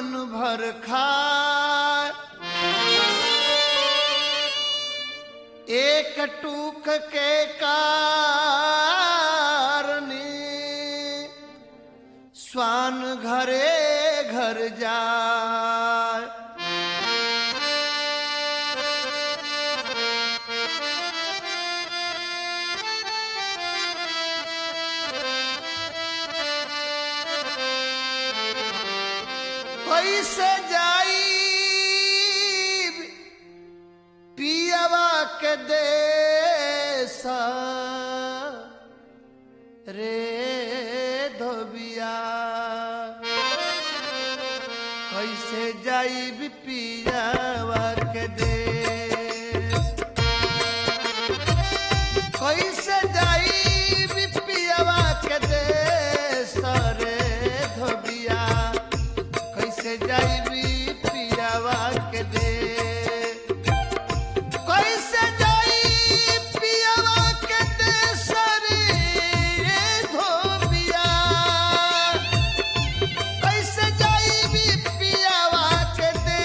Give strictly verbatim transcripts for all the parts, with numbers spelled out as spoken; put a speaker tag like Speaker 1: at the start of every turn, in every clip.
Speaker 1: मन भर खाए, एक टूक के कारणी स्वान घरे घर जाए। कैसे जाई पियवा के देसा रे धोबिया, कैसे जाई पियवा के देस, कैसे जाई पियवा के देस रे धोबिया, कैसे जाइबी पियावा के दे, कैसे जाई पियावा के दे सरे धोबिया, कैसे जाइबी पियावा के दे,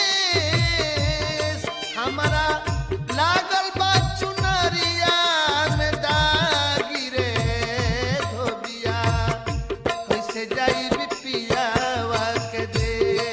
Speaker 1: हमारा लागल बा चुनरिया में दागी रे धोबिया, कैसे जाइबी पियावा के दे।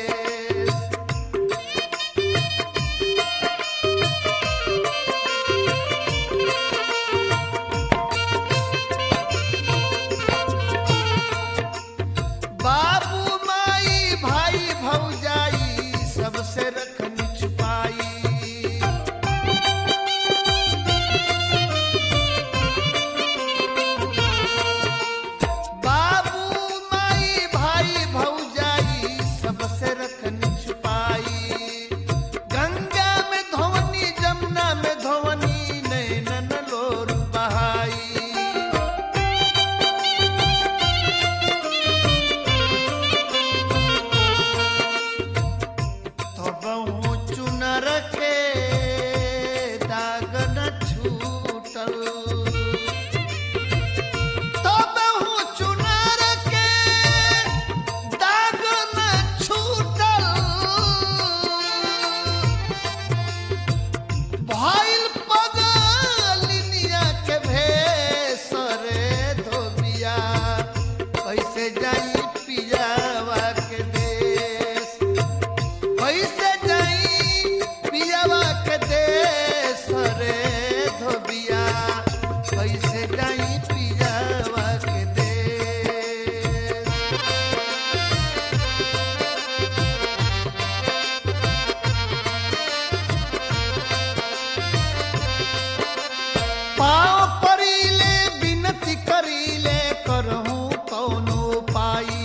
Speaker 1: बाबू माई भाई भौजाई सबसे रखनी छुपाई, बाबू माई भाई भौजाई सबसे रखनी छुपाई, गंगा में धोवनी जमुना में धोवनी नैनन लोर बहाई, बहु चुनर के दाग न छूटल, तो बहु चुनर के दाग न छूटल, भइल पगलिनिया के भेष रे धोबिया, कैसे जाई पियावा के देश, कैसे जाई पियावा के देश रे धोबिया, कैसे जाई पियावा के देश। पाँव परीले विनती करीले करहूँ कौनो पाई,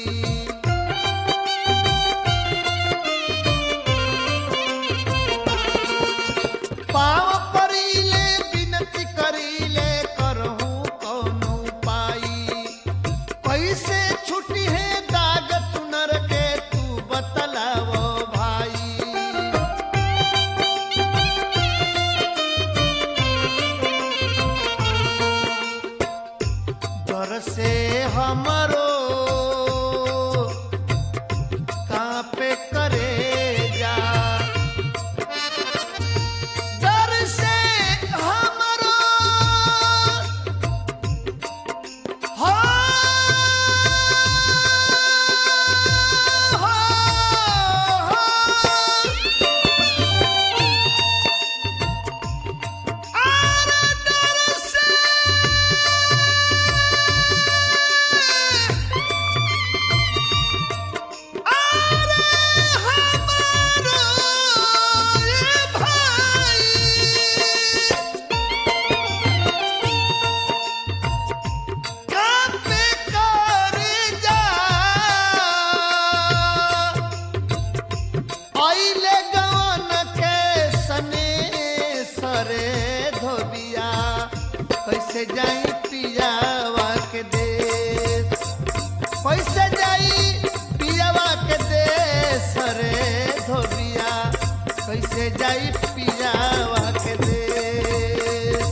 Speaker 1: पाँव परीले विनती करीले करहूँ कौनो पाई, कैसे छुटी है दाग चुनर के तू बतलावो भाई, डर से हमरो कांपे करेजा, डर से हमरो हो हो हो आरे डर से कैसे जाई पियावा के देश, कैसे जाई पियावा के देश रे धोबिया, कैसे जाई पियावा के देश।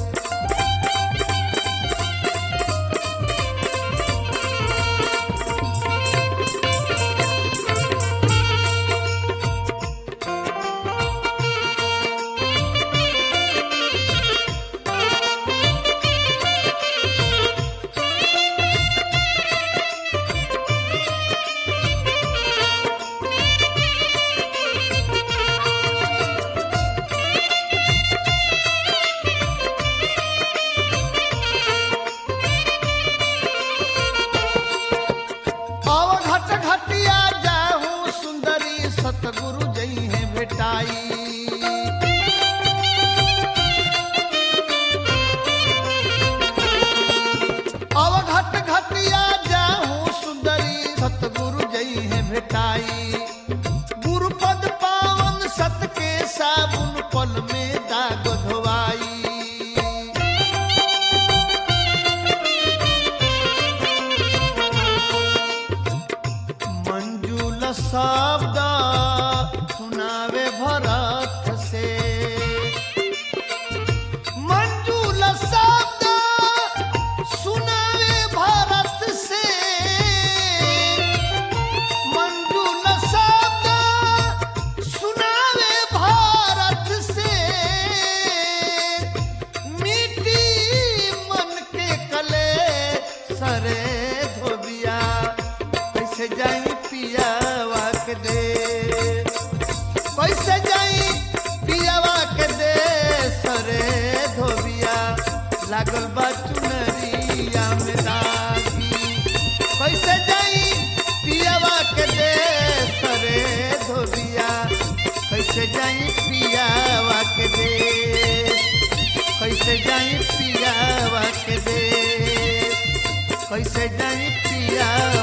Speaker 1: शब्द सुनावे भरत से मंजूल शब्द सुनावे भरत से मंजूल शब्द सुनावे भारत से मीठी मन के कले सरे धोबिया कैसे जाई पियावा के दे कैसे जाई पियावा के दे सरे धोबिया लागल बा चुनरिया में दागी कैसे जाई पियावा के दे सरे धोबिया कैसे जाई पियावा के दे कैसे जाई पियावा के दे कैसे जाई पिया